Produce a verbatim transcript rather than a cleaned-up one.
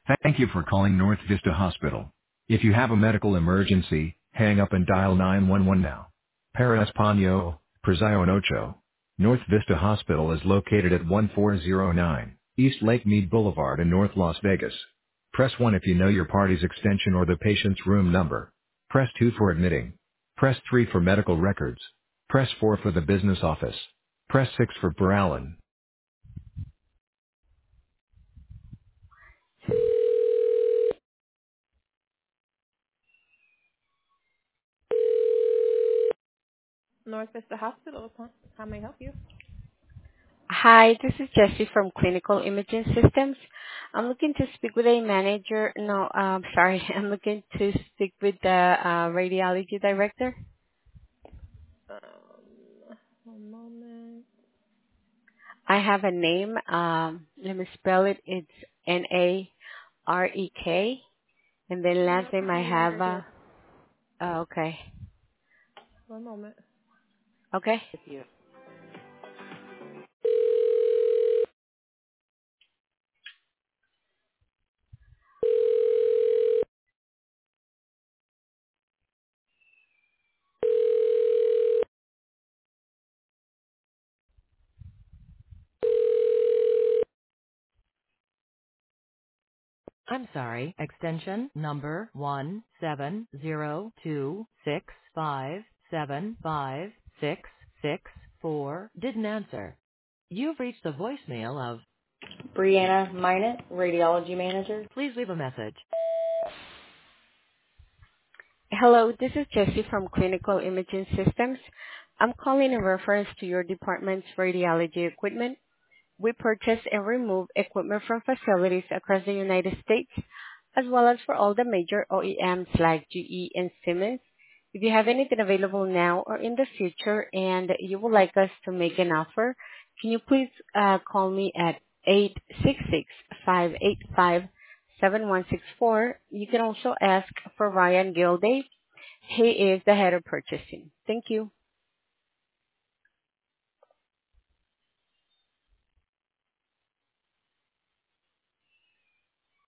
Thank you for calling North Vista Hospital. If you have a medical emergency, hang up and dial nine one one now. Para Español, Presión Ocho. North Vista Hospital is located at one four zero nine East Lake Mead Boulevard in North Las Vegas. Press one if you know your party's extension or the patient's room number. Press two for admitting. Press three for medical records. Press four for the business office. Press six for Burallen. North Vista Hospital. How may I help you? Hi, this is Jessie from Clinical Imaging Systems. I'm looking to speak with a manager. No, um, sorry. I'm looking to speak with the uh, radiology director. Um, one moment. I have a name. Um, let me spell it. It's N A R E K. And then last Yep, name I he is have, right uh, here. oh, okay. One moment. Okay. With you. I'm sorry, extension number one seven zero two six five seven five six six four didn't answer. You've reached the voicemail of Brianna Minot, radiology manager. Please leave a message. Hello, this is Jessie from Clinical Imaging Systems. I'm calling in reference to your department's radiology equipment. We purchase and remove equipment from facilities across the United States, as well as for all the major O E Ms like G E and Siemens. If you have anything available now or in the future and you would like us to make an offer, can you please uh, call me at eight six six, five eight five, seven one six four. You can also ask for Ryan Gilday. He is the head of purchasing. Thank you.